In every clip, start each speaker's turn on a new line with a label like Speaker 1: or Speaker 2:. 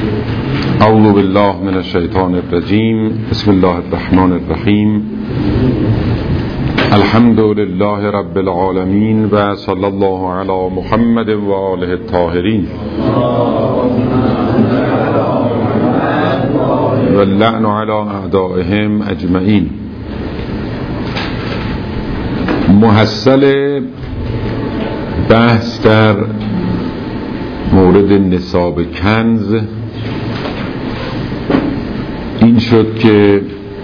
Speaker 1: اعوذ بالله من الشیطان الرجیم. بسم الله الرحمن الرحیم. الحمد لله رب العالمین و صلی الله علی محمد و آله الطاهرین و اللعن علی اعدائهم اجمعین. محصل بحث در مورد نصاب کنز این شد که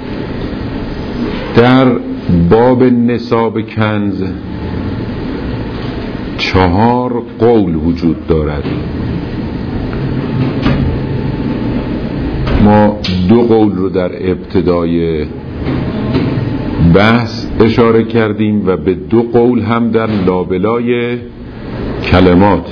Speaker 1: در باب نصاب کنز 4 قول وجود دارد. ما 2 قول رو در ابتدای بحث اشاره کردیم و به 2 قول هم در لابلای کلمات.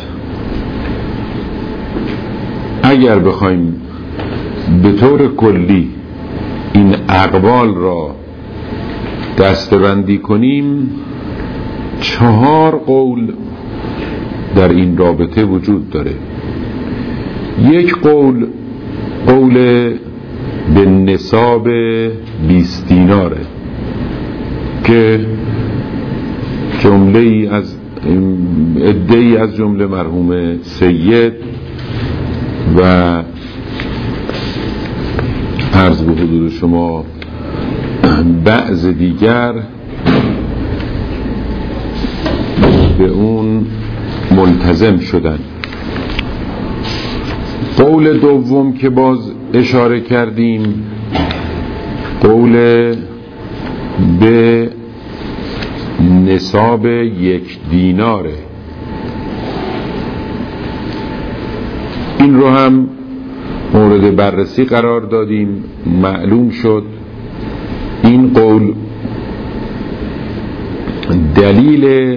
Speaker 1: اگر بخوایم به طور کلی این اقوال را دسته‌بندی کنیم 4 قول در این رابطه وجود داره. یک قول به نصاب 20 دیناره که جمله‌ای از عده‌ای از جمله مرحوم سید و عرض به حضور شما بعض دیگر به اون ملتزم شدن. قول دوم که باز اشاره کردیم قول به نصاب 1 دیناره. این رو هم مورد بررسی قرار دادیم. معلوم شد این قول دلیل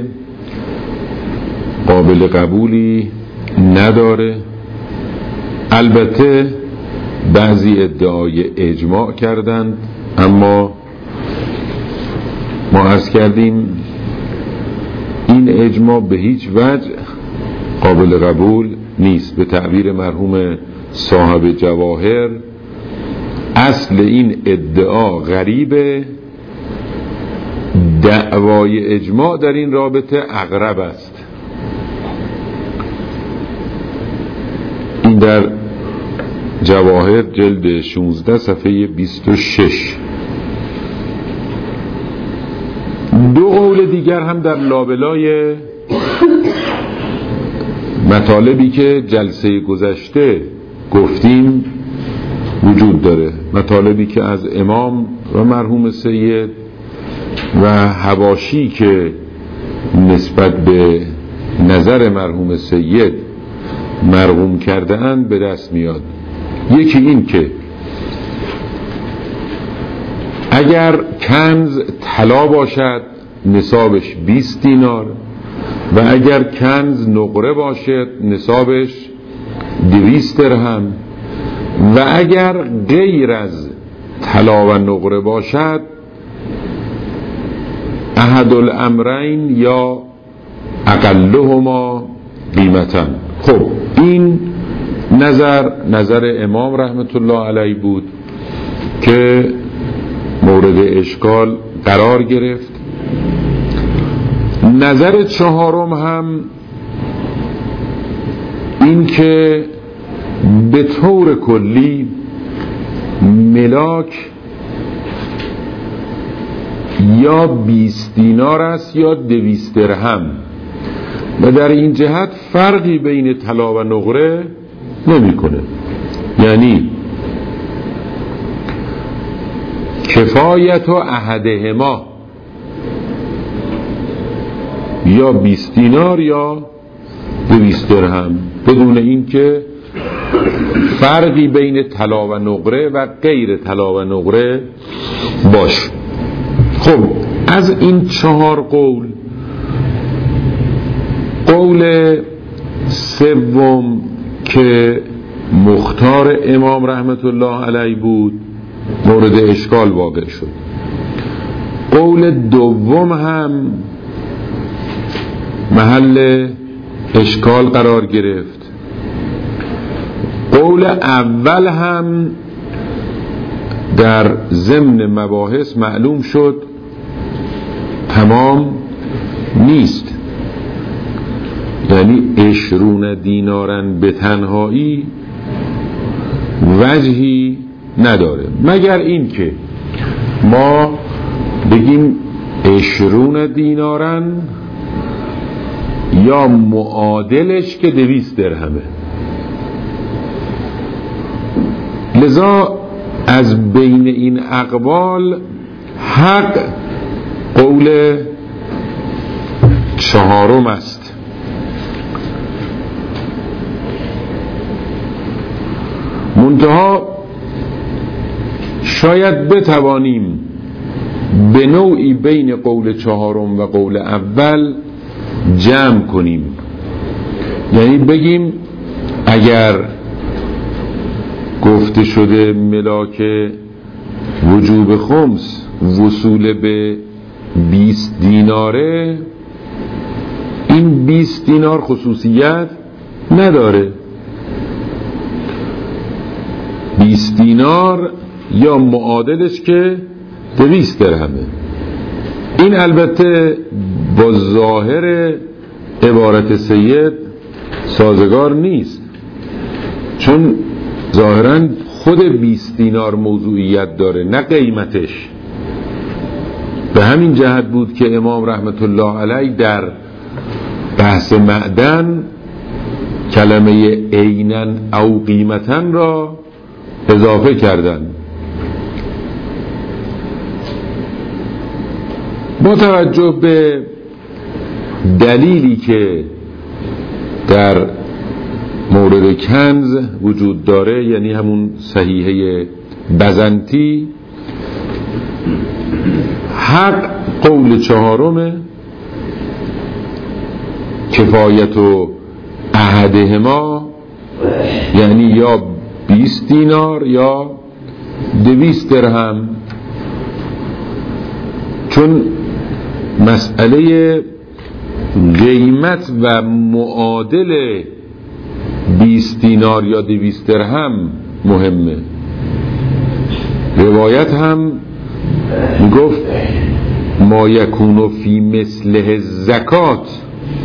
Speaker 1: قابل قبولی نداره. البته بعضی ادعای اجماع کردند، اما ما عرض کردیم این اجماع به هیچ وجه قابل قبول نیست. به تعبیر مرحوم صاحب جواهر اصل این ادعا غریبه، دعوای اجماع در این رابطه اقرب است. این در جواهر جلد 16 صفحه 26. 2 قول دیگر هم در لابلای مطالبی که جلسه گذشته گفتیم وجود داره، مطالبی که از امام و مرحوم سید و حواشی که نسبت به نظر مرحوم سید مرغوم کرده اند به دست میاد. یکی این که اگر کنز طلا باشد نصابش 20 دینار و اگر کنز نقره باشد نصابش 200 درهم و اگر غیر از طلا و نقره باشد احد الامرین یا اقلهما قیمتا. خب این نظر امام رحمت الله علیه بود که مورد اشکال قرار گرفت. نظر چهارم هم این که به طور کلی ملاک یا 20 دینار است یا 200 درهم و در این جهت فرقی بین طلا و نقره نمی کنه. یعنی کفایت و احدهما یا 20 دینار یا 200 درهم بدون اینکه فرقی بین طلا و نقره و غیر طلا و نقره باشه. خب از این 4 قول قول سوم که مختار امام رحمت الله علیه بود مورد اشکال واقع شد. قول دوم هم محل اشکال قرار گرفت. قول اول هم در ضمن مباحث معلوم شد تمام نیست، یعنی 20 دینارن به تنهایی وجهی نداره، مگر این که ما بگیم 20 دینارن یا معادلش که 200 درهمه. لذا از بین این اقوال حق قول چهارم است. منتها شاید بتوانیم به نوعی بین قول چهارم و قول اول جمع کنیم، یعنی بگیم اگر گفته شده ملاک وجوب خمس وصول به 20 دیناره، این 20 دینار خصوصیت نداره. 20 دینار یا معادلش که 200 درهمه. این البته با ظاهر عبارت سید سازگار نیست، چون ظاهراً خود 20 دینار موضوعیت داره نه قیمتش. به همین جهت بود که امام رحمت الله علیه در بحث معدن کلمه عیناً او قیمتاً را اضافه کردن. با توجه به دلیلی که در مورد کنز وجود داره، یعنی همون صحیحه بزنطی، حق قول چهارمه، کفایت و احدهما، یعنی یا 20 دینار یا 200 درهم. چون مسئله قیمت و معادل 20 دینار یا 200 درهم مهمه. روایت هم میگفت ما یکونو فی مثله زکات،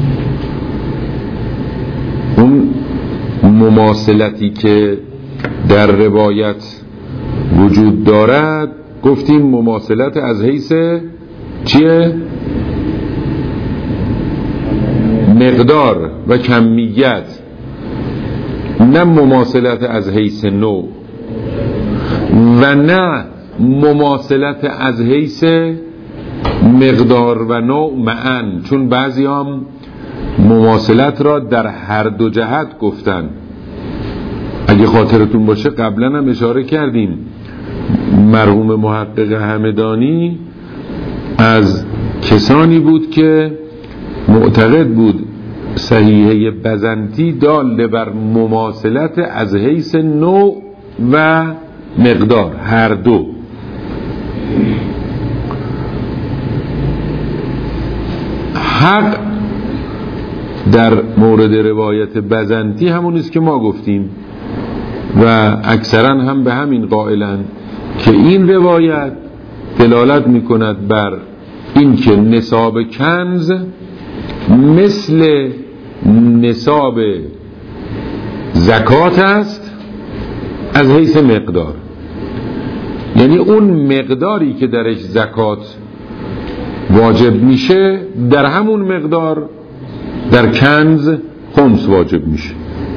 Speaker 1: اون مماثلتی که در روایت وجود دارد گفتیم مماثلت از حیث چیه؟ مقدار و کمیت، نه مماثلت از حیث نوع و نه مماثلت از حیث مقدار و نوع معا، چون بعضی هم مماثلت را در هر دو جهت گفتن. اگه خاطرتون باشه قبلا هم اشاره کردیم مرحوم محقق همدانی از کسانی بود که معتقد بود صحیحه بزنطی دال بر مماثلت از حیث نوع و مقدار، هر دو. حق در مورد روایت بزنطی همونیست که ما گفتیم و اکثرا هم به همین قائلن که این روایت دلالت میکند بر این که نصاب کنز مثل نصاب زکات است از حیث مقدار، یعنی اون مقداری که درش زکات واجب میشه در همون مقدار در کنز خمس واجب میشه،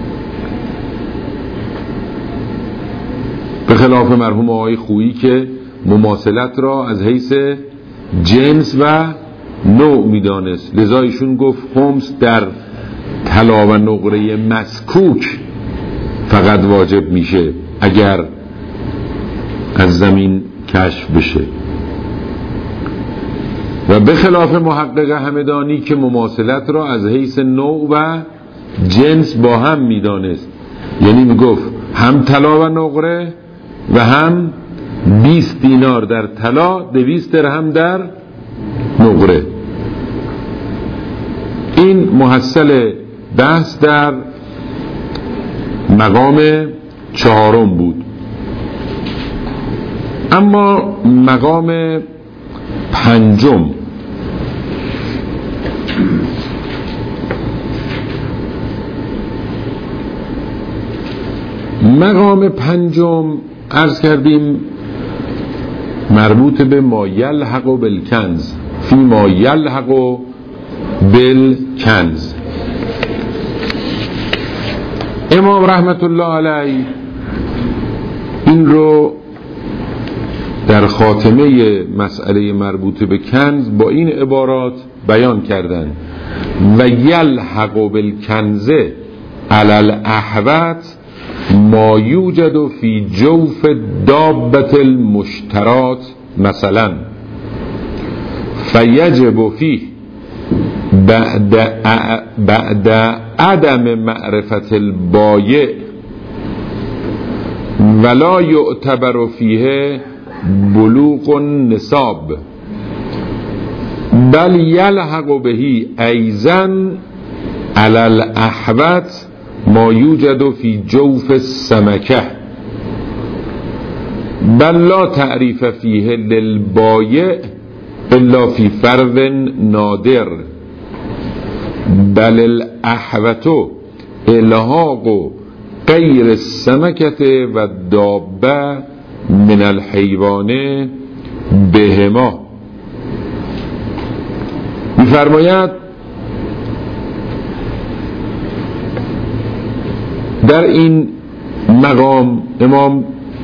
Speaker 1: به خلاف مرحوم آقای خویی که مماثلت را از حیث جنس و نوع میدانست. لذا ایشون گفت خمس در طلا و نقره مسکوک فقط واجب میشه اگر از زمین کشف بشه، و به خلاف محقق همدانی که مماثلت را از حیث نوع و جنس با هم میدانست، یعنی میگفت هم طلا و نقره و هم 20 دینار در طلا 200 درهم در نقره. این محصل بحث در مقام 4 بود. اما مقام 5، مقام 5 عرض کردیم مربوط به ما یلحق بالکنز، فی ما یلحق بالکنز. امام رحمت الله علیه این رو در خاتمه مسئله مربوط به کنز با این عبارات بیان کردند: و یلحق بالکنز علی الاحوط ما یوجد فی جوف دابة المشترات مثلا فیجب فیه بعد عدم معرفت البایع ولا یعتبر فیه بلوغ النصاب بل یلحق بهی ایضا علی الاحوط ما یوجد فی جوف السمکه بل لا تعریف فیه للبایع الا فی فرض نادر بل الاحوط الحاق غیر السمکه و دابه من الحیوان بهما. می‌فرماید در این مقام امام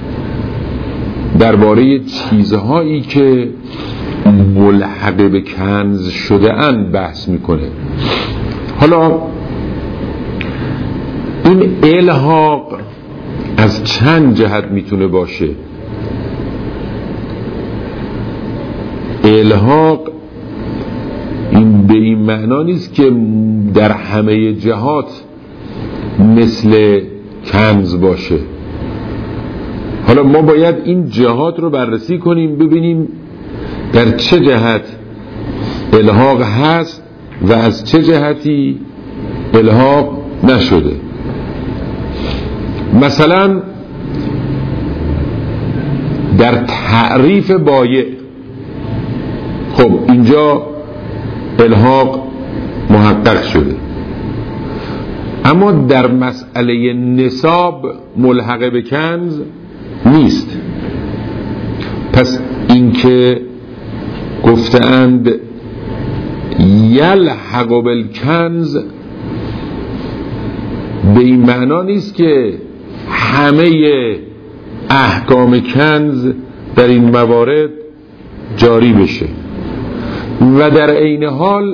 Speaker 1: درباره چیزهایی که ملحق به کنز شده اند بحث میکنه. حالا این الحاق از چند جهت میتونه باشه. الحاق این به این معنا نیست که در همه جهات مثل کنز باشه. حالا ما باید این جهات رو بررسی کنیم ببینیم در چه جهت الحاق هست و از چه جهتی الحاق نشده. مثلا در تعریف بایع، خب اینجا الحاق محقق شده، اما در مسئله نصاب ملحق به کنز نیست. پس اینکه گفتند یلحق بالکنز به این معنا نیست که همه احکام کنز در این موارد جاری بشه و در عین حال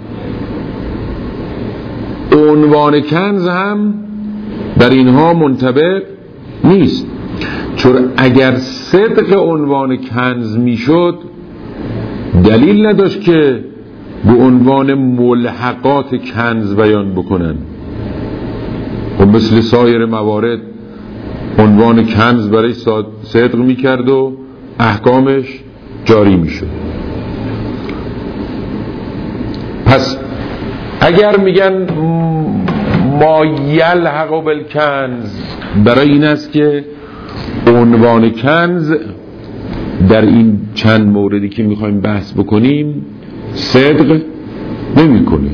Speaker 1: عنوان کنز هم در اینها منطبق نیست، چون اگر صدق عنوان کنز میشد دلیل نداشت که به عنوان ملحقات کنز بیان بکنن و مثل سایر موارد عنوان کنز برای صدق میکرد و احکامش جاری میشد. پس اگر میگن ما یلحق بالکنز برای این است که عنوان کنز در این چند موردی که میخوایم بحث بکنیم صدق نمیکنه.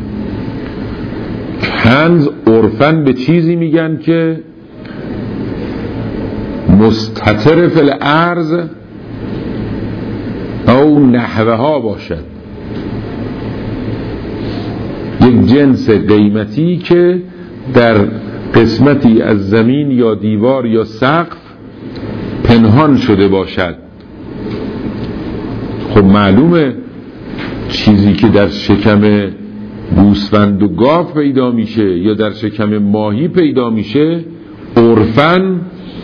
Speaker 1: کنز عرفاً به چیزی میگن که مستتر فی الارض او نحوها باشد، یک جنس قیمتی که در قسمتی از زمین یا دیوار یا سقف پنهان شده باشد. خب معلومه چیزی که در شکم گوسفند و گاو پیدا میشه یا در شکم ماهی پیدا میشه عرفاً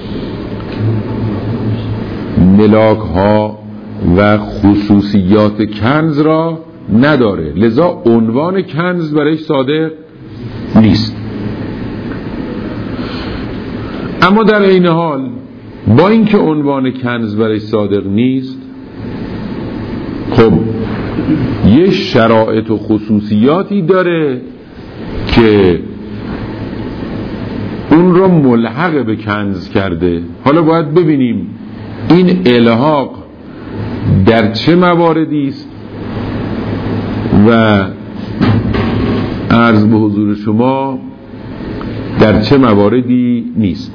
Speaker 1: ملاک ها و خصوصیات کنز را نداره، لذا عنوان کنز برای صادق نیست. اما در این حال با اینکه عنوان کنز برای صادق نیست، خب یه شرایط و خصوصیاتی داره که اون رو ملحق به کنز کرده. حالا باید ببینیم این الحاق در چه مواردی است و عرض به حضور شما در چه مواردی نیست.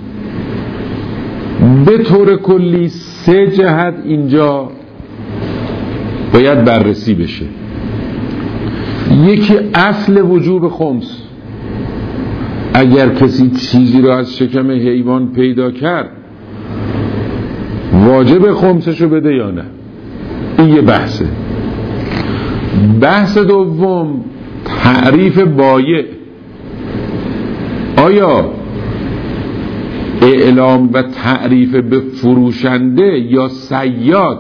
Speaker 1: به طور کلی 3 جهت اینجا باید بررسی بشه. یکی اصل وجوب خمس، اگر کسی چیزی رو از شکم حیوان پیدا کرد واجب خمسشو بده یا نه، این یه بحثه. بحث دوم تعریف بایع، آیا اعلام و تعریف به فروشنده یا صیاد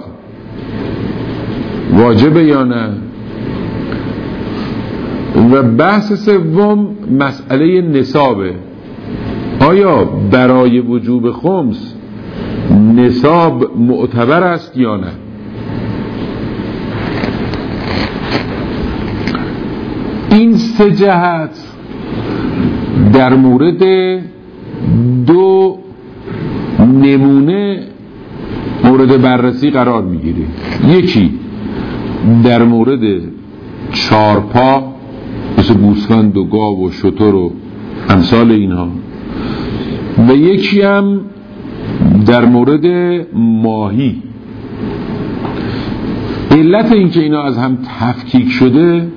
Speaker 1: واجبه یا نه. و بحث سوم مسئله نصابه، آیا برای وجوب خمس نصاب معتبر است یا نه. این 3 جهت در مورد 2 نمونه مورد بررسی قرار میگیره. یکی در مورد 4 پا مثل گوسفند و گاو و شتر و امثال اینها، و یکی هم در مورد ماهی. علت این که اینا از هم تفکیک شده،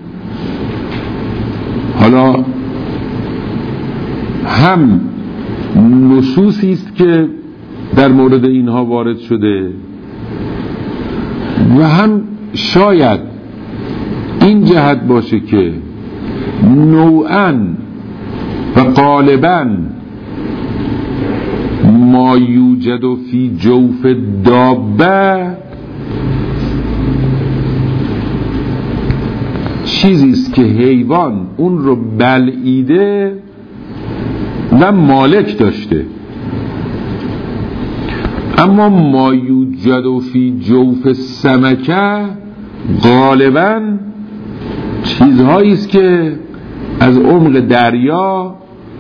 Speaker 1: حالا هم نصوصی است که در مورد اینها وارد شده و هم شاید این جهت باشه که نوعاً و غالباً ما یوجد فی جوف دابه چیزی است که حیوان اون رو بلعیده و مالک داشته، اما ما یوجد فی جوف سمکه غالباً چیزهایی است که از عمق دریا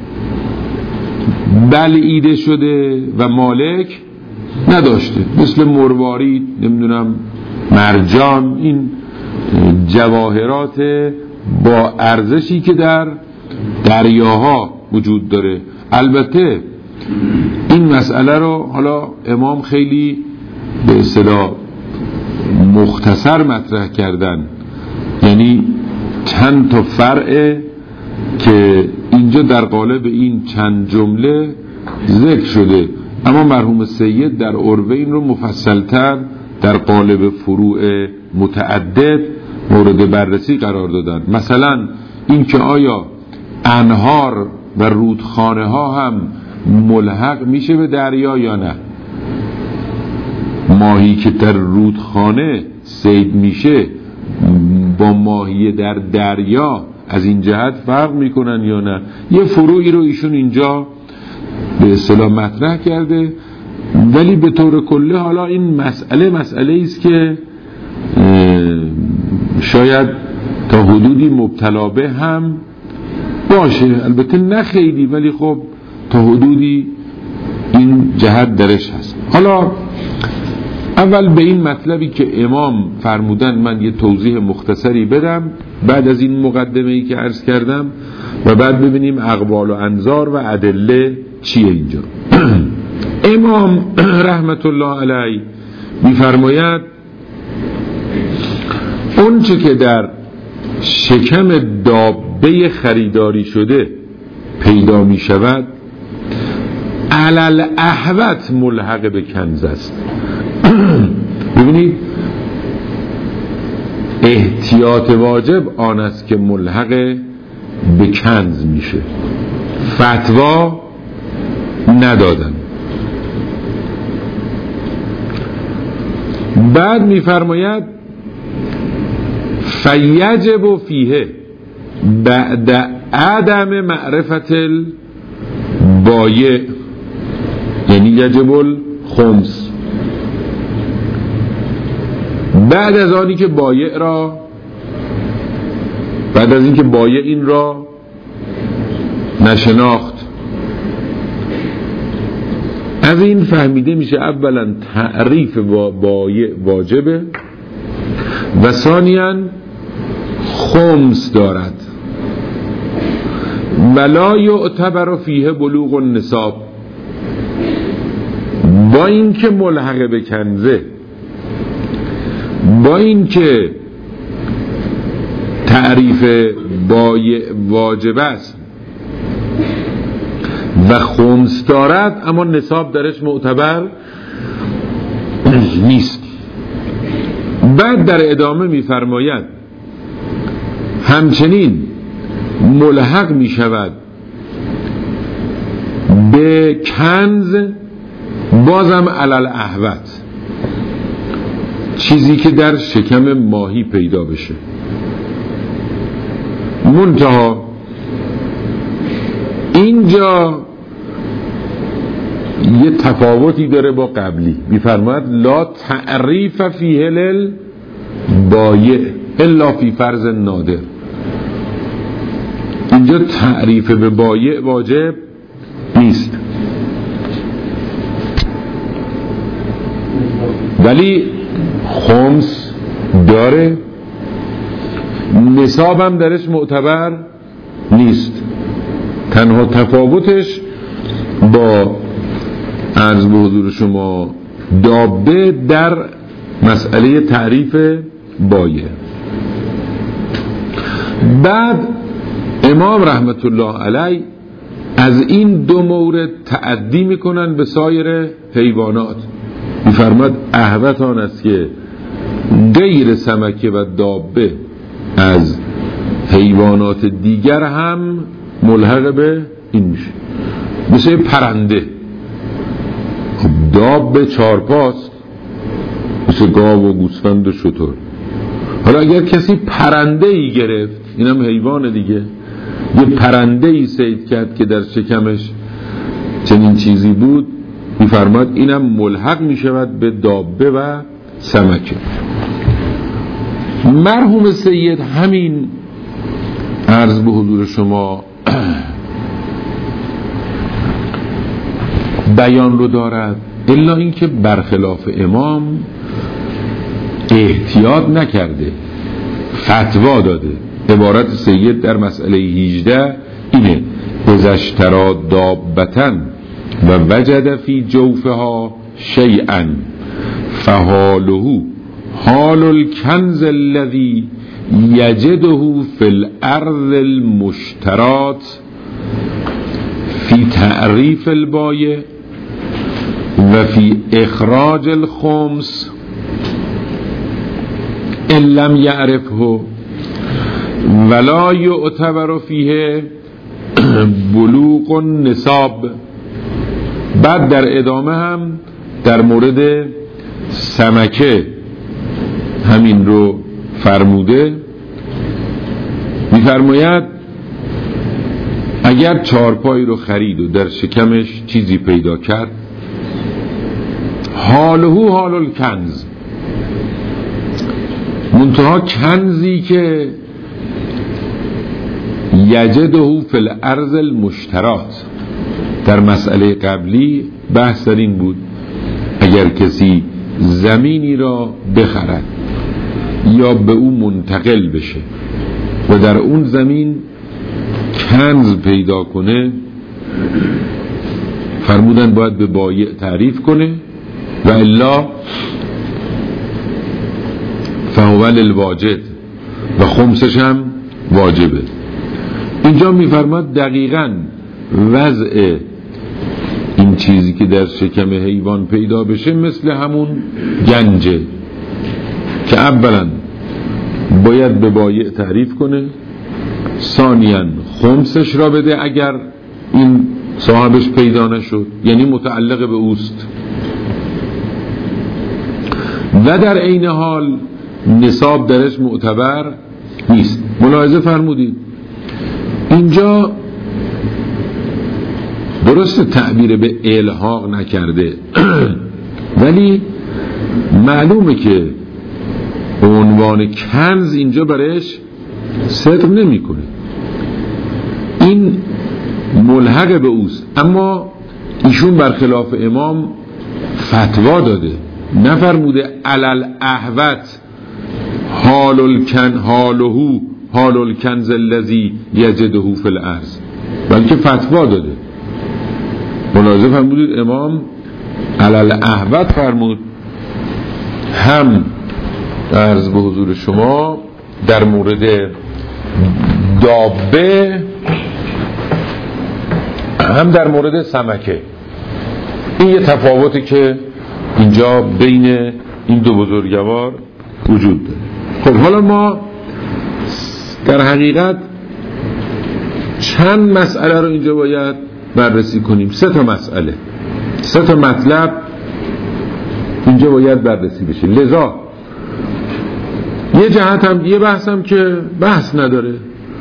Speaker 1: بلعیده شده و مالک نداشته، مثل مروارید، نمیدونم مرجان، این جواهرات با ارزشی که در دریاها وجود داره. البته این مسئله رو حالا امام خیلی به اصطلاح مختصر مطرح کردن، یعنی چند تا فرع که اینجا در قالب این چند جمله ذکر شده، اما مرحوم سید در عروه این رو مفصلتر در قالب فروع متعدد مورد بررسی قرار دادن. مثلا این که آیا انهار و رودخانه ها هم ملحق میشه به دریا یا نه. ماهی که در رودخانه صید میشه با ماهی در دریا از این جهت فرق میکنن یا نه. یه فروعی رو ایشون اینجا به اصطلاح مطرح کرده، ولی به طور کلی حالا این مسئله است که شاید تا حدودی مبتلا به هم باشه، البته نه خیلی، ولی خب تا حدودی این جهت درش هست. حالا اول به این مطلبی که امام فرمودن من یه توضیح مختصری بدم بعد از این مقدمه‌ای که عرض کردم، و بعد ببینیم اقوال و انظار و ادله چیه اینجا. امام رحمت الله علیه می‌فرماید اون چه که در شکم دابه خریداری شده پیدا می شود علل احوت ملحق به کنز است. ببینید احتیاط واجب آن است که ملحق به کنز میشه، فتوا ندادن. بعد میفرماید فیجب فیه بعد عدم معرفت البایع، یعنی یجب الخمس، بعد از آنی که بایع را، بعد از اینکه بایع این را نشناخت از این فهمیده میشه اولا تعریف بایع واجبه و ثانیاً خمس دارد ولا یعتبر فیه بلوغ النصاب، با این که ملحق به کنزه، با این که تعریف بایع واجب است و خمس دارد، اما نصاب درش معتبر نیست. بعد در ادامه می‌فرماید همچنین ملحق می شود به کنز بازم علل احوت، چیزی که در شکم ماهی پیدا بشه. منتها اینجا یه تفاوتی داره با قبلی. می‌فرماید لا تعریف فیه للبایع الا فی فرض نادر. اینجا تعریف به بایع واجب نیست، ولی خمس داره، نصاب هم درش معتبر نیست. تنها تفاوتش با عرض به حضور شما دابه در مسئله تعریف بایع. بعد امام رحمت الله علیه از این دو مورد تعدی میکنن به سایر حیوانات. میفرماد احوت آن است که غیر سمکه و دابه از حیوانات دیگر هم ملحق به این میشه. مثل پرنده، دابه چارپاست، مثل گاو و گوسفند و شتر. حالا اگر کسی پرنده ای گرفت، اینم حیوان دیگه، یه پرنده ای صید کرد که در شکمش چنین چیزی بود، میفرماد اینم ملحق میشود به دابه و سمکه. مرحوم سید همین عرض به حضور شما بیان رو دارد، الا اینکه برخلاف امام احتیاط نکرده، فتوا داده. عبارت سید در مسئله 18 اینه: اذا اشتری دابة و وجد فی جوفها شیئا فحاله حال الکنز الذی یجده فی الارض المشترات فی تعریف البایع و فی اخراج الخمس ان لم یعرفه ولا یعتبر فیه بلوغ النصاب. بعد در ادامه هم در مورد سمکه همین رو فرموده. میفرماید اگر چارپایی رو خرید و در شکمش چیزی پیدا کرد، حاله حال الکنز، منتها کنزی که یجده فی الارض المشترات، در مسئله قبلی بحث در این بود اگر کسی زمینی را بخرد یا به او منتقل بشه و در اون زمین کنز پیدا کنه، فرمودن باید به بایع تعریف کنه و الا فهو للواجد و خمسش هم واجبه. اینجا میفرماد دقیقاً وضع این چیزی که در شکم حیوان پیدا بشه مثل همون گنجه که اولا باید به بایع تعریف کنه، ثانیاً خمسش را بده اگر این صاحبش پیدا نشد، یعنی متعلق به اوست، و در عین حال نصاب درش معتبر نیست. ملاحظه فرمودید اینجا درست تعبیر به الحاق نکرده ولی معلومه که عنوان کنز اینجا برایش صدق نمی کنه. این ملحق به اوست، اما ایشون برخلاف امام فتوا داده، نفرموده علل احوت حال الکنز الذی یجده فی الارض، بلکه فتوا داده. ملاحظه فرمودید امام علل احوت فرمود، هم عرض به حضور شما در مورد دابه هم در مورد سمکه. این یه تفاوتی که اینجا بین این دو بزرگوار وجود داره. خب حالا ما در حقیقت چند مسئله رو اینجا باید بررسی کنیم. 3 مسئله، 3 مطلب اینجا باید بررسی بشه. لذا یه جهت هم، یه بحث هم که بحث نداره،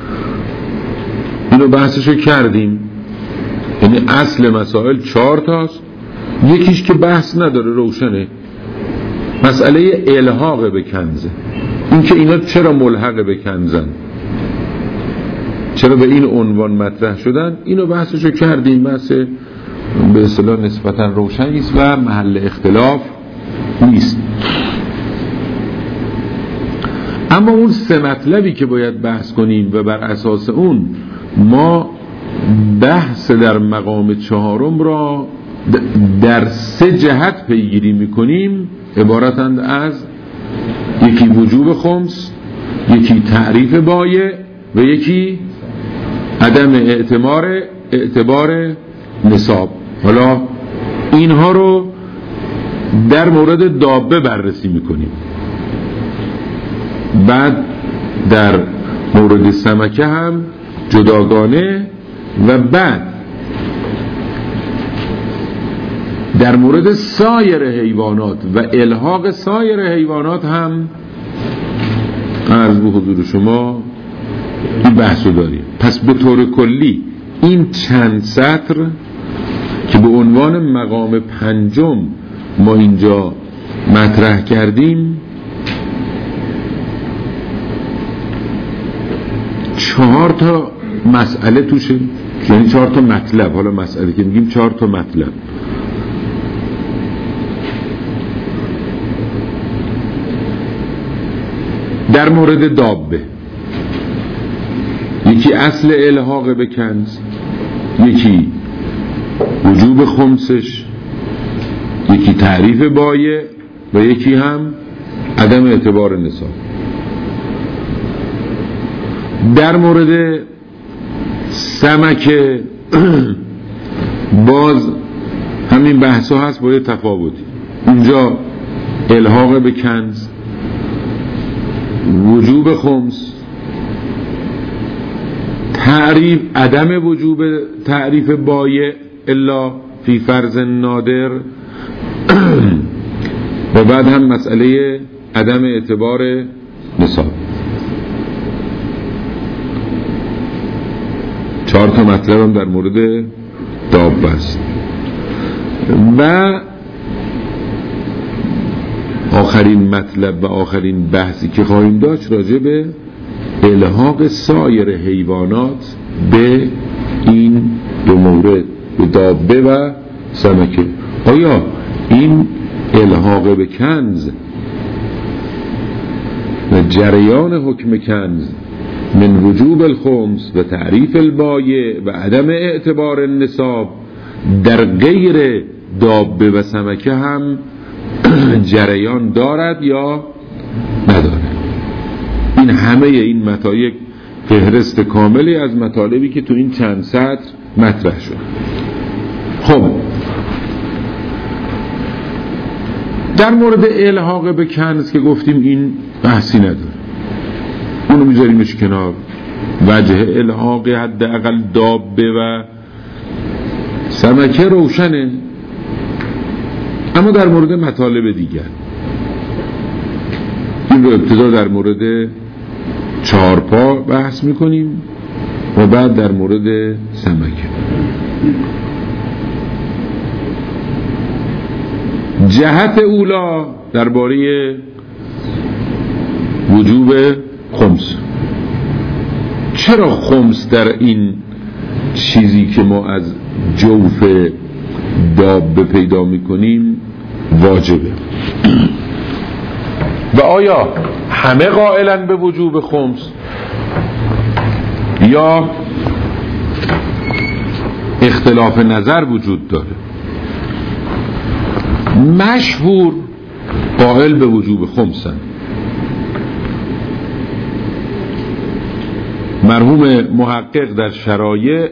Speaker 1: اینو بحثشو کردیم، یعنی اصل مسائل 4 تاست، یکیش که بحث نداره روشنه، مسئله الحاق به کنزه، این که اینا چرا ملحق به کنزن، چرا به این عنوان مطرح شدن، اینو بحثشو کردیم. بحث به اصطلاح نسبتا روشنی است و محل اختلاف نیست. اما اون 3 مطلبی که باید بحث کنیم و بر اساس اون ما بحث در مقام 4 را در 3 جهت پیگیری میکنیم، عبارتند از یکی وجوب خمس، یکی تعریف بایع و یکی عدم اعتبار نصاب. حالا اینها رو در مورد دابه بررسی میکنیم، بعد در مورد سمکه هم جداگانه، و بعد در مورد سایر حیوانات و الحاق سایر حیوانات هم عرض به حضور شما این بحثو داریم. پس به طور کلی این چند سطر که به عنوان مقام 5 ما اینجا مطرح کردیم 4 تا مسئله توشه، یعنی 4 تا مطلب. حالا مسئله که میگیم 4 تا مطلب. در مورد دابه یکی اصل الحاق به کنز، یکی وجوب خمسش، یکی تعریف بایع و یکی هم عدم اعتبار نصاب. در مورد سمکه باز همین بحثا هست با یه تفاوتی. اونجا الحاق به کنز، وجوب خمس، تعریف عدم وجوب تعریف بایع الا فی فرض نادر و بعد هم مسئله عدم اعتبار نصاب. 4 تا مطلب هم در مورد دابه است. و آخرین مطلب و آخرین بحثی که خواهیم داشت راجع به الحاق سایر حیوانات به این 2 مورد، به دابه و سمکه. آیا این الحاق به کنز و جریان حکم کنز من وجوب الخمس و تعریف البایع و عدم اعتبار النصاب در غیر دابه و سمکه هم جریان دارد یا ندارد؟ این همه این مطالب فهرست کاملی از مطالبی که تو این چند سطر مطرح شد. خب در مورد الحاق به کنز که گفتیم این بحثی نداره، اونو میذاریمش کنار. وجه الحاق حداقل دابه و سمکه روشنه. اما در مورد مطالب دیگر این رو ابتدا در مورد 4 پا بحث میکنیم و بعد در مورد سمکه. جهت اولا درباره وجوب خمس. چرا خمس در این چیزی که ما از جوف دابه پیدا میکنیم واجبه. و آیا همه قائلن به وجوب خمس یا اختلاف نظر وجود داره؟ مشهور قائل به وجوب خمسن. مرحوم محقق در شرایع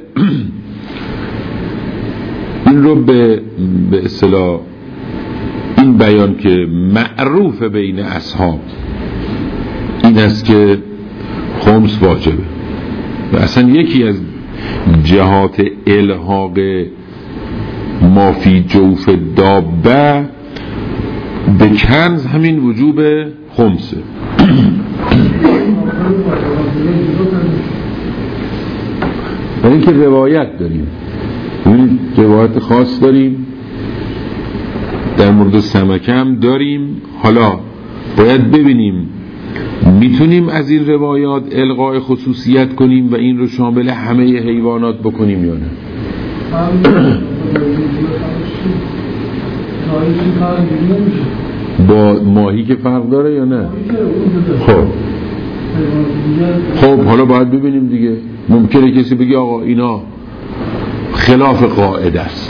Speaker 1: این رو به اصطلاح این بیان که معروف بین اصحاب این است که خمس واجبه و اصلا یکی از جهات الحاق ما فی جوف دابه به کنز همین وجوب خمسه. و اینکه روایت داریم، روایت خاص داریم در مورد سمک هم داریم. حالا باید ببینیم میتونیم از این روایات الغاء خصوصیت کنیم و این رو شامل همه حیوانات بکنیم یا نه. با ماهی که فرق داره یا نه؟ خب حالا باید ببینیم دیگه. ممکنه کسی بگه آقا اینا خلاف قاعده است.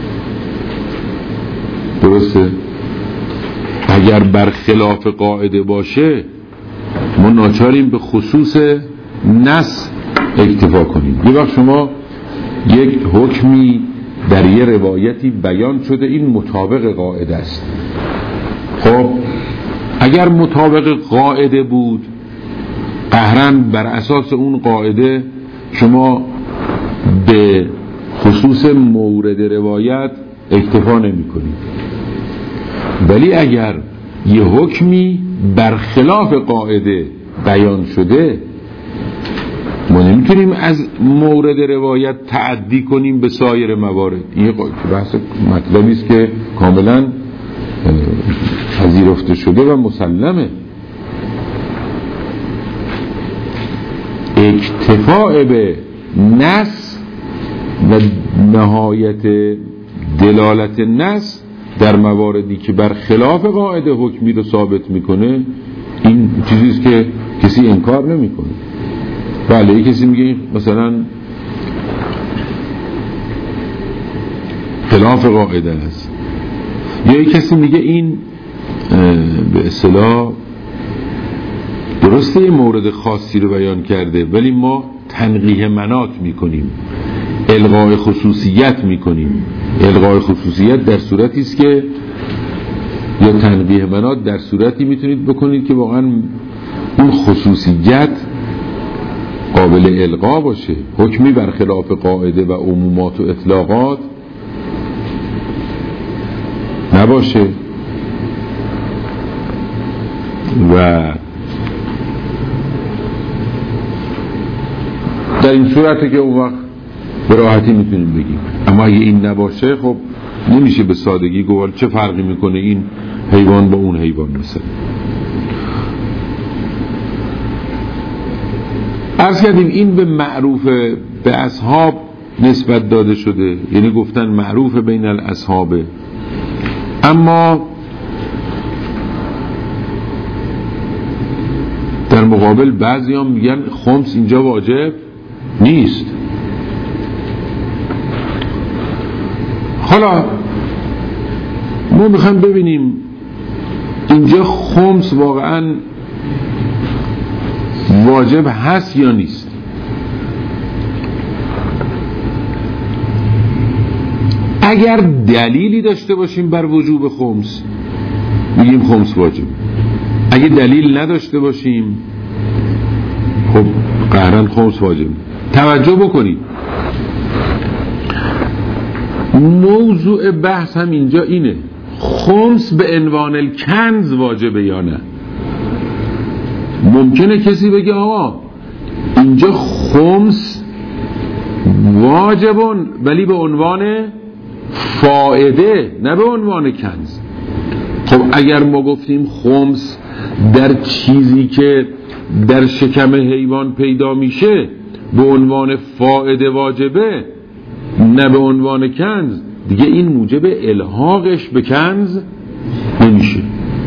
Speaker 1: درسته؟ اگر بر خلاف قاعده باشه ما ناچاریم به خصوص نص اکتفا کنیم. یه وقت شما یک حکمی در یه روایتی بیان شده این مطابق قاعده است. خب اگر مطابق قاعده بود قهرن بر اساس اون قاعده شما به خصوص مورد روایت اکتفا نمی کنید. ولی اگر یه حکمی برخلاف قاعده بیان شده ما نمیتونیم از مورد روایت تعدی کنیم به سایر موارد. این بحث مطلبی است که کاملا پذیرفته شده و مسلمه. اکتفاء به نص و نهایت دلالت نص در مواردی که بر خلاف قاعده حکمی رو ثابت میکنه این چیزیست که کسی انکار نمیکنه. بله کسی میگه مثلا خلاف قاعده است، یا کسی میگه این به اصطلاح درسته مورد خاصی رو بیان کرده ولی ما تنقیح مناط میکنیم، الغاء خصوصیت میکنیم. الغاء خصوصیت در صورتی است که یا تنقیح مناط در صورتی میتونید بکنید که واقعا اون خصوصیت قابل الغا باشه، حکمی برخلاف قاعده و عمومات و اطلاقات نباشه. و در این صورته که اون وقت به راحتی میتونیم بگیم. اما اگه این نباشه خب نمیشه به سادگی گفت چه فرقی میکنه این حیوان با اون حیوان. مثلا عرض کردیم این به معروف به اصحاب نسبت داده شده، یعنی گفتن معروف بین الاصحاب. اما در مقابل بعضی هم میگن خمس اینجا واجب نیست. حالا ما میخوایم ببینیم اینجا خمس واقعا واجب هست یا نیست. اگر دلیلی داشته باشیم بر وجوب خمس میگیم خمس واجب. اگه دلیل نداشته باشیم خب قهرن خمس واجب. توجه بکنید موضوع بحث هم اینجا اینه خمس به عنوان الکنز واجبه یا نه. ممکنه کسی بگه آقا اینجا خمس واجبون ولی به عنوان فائده نه به عنوان کنز. خب اگر ما گفتیم خمس در چیزی که در شکم حیوان پیدا میشه به عنوان فائده واجبه نه به عنوان کنز، دیگه این موجب الحاقش به کنز نمیشه.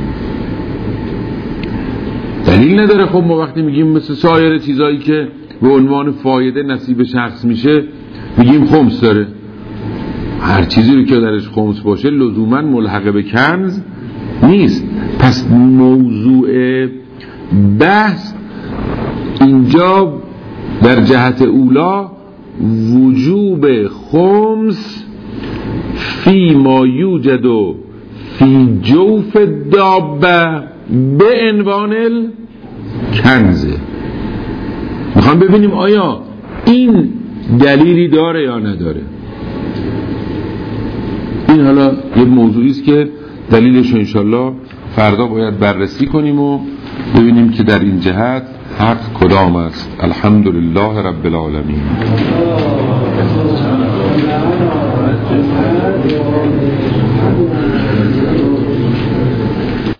Speaker 1: دلیل نداره. خب ما وقتی میگیم مثل سایر چیزایی که به عنوان فایده نصیب شخص میشه میگیم خمس داره، هر چیزی رو که درش خمس باشه لزوما ملحق به کنز نیست. پس موضوع بحث اینجا در جهت اولا وجوب خمس فی ما یوجد فی جوف دابه به عنوان الکنزه. میخوام ببینیم آیا این دلیلی داره یا نداره. این حالا یه موضوعی است که دلیلش رو انشالله فردا باید بررسی کنیم و ببینیم که در این جهت حق کدام است. الحمدلله رب العالمین.